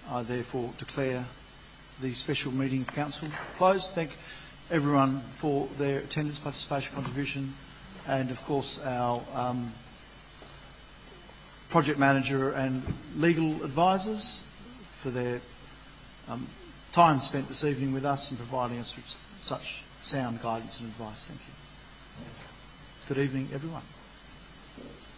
I therefore declare the special meeting of Council closed. Thank everyone for their attendance, participation, contribution, and of course our project manager and legal advisors for their time spent this evening with us and providing us with such sound guidance and advice. Thank you. Good evening, everyone.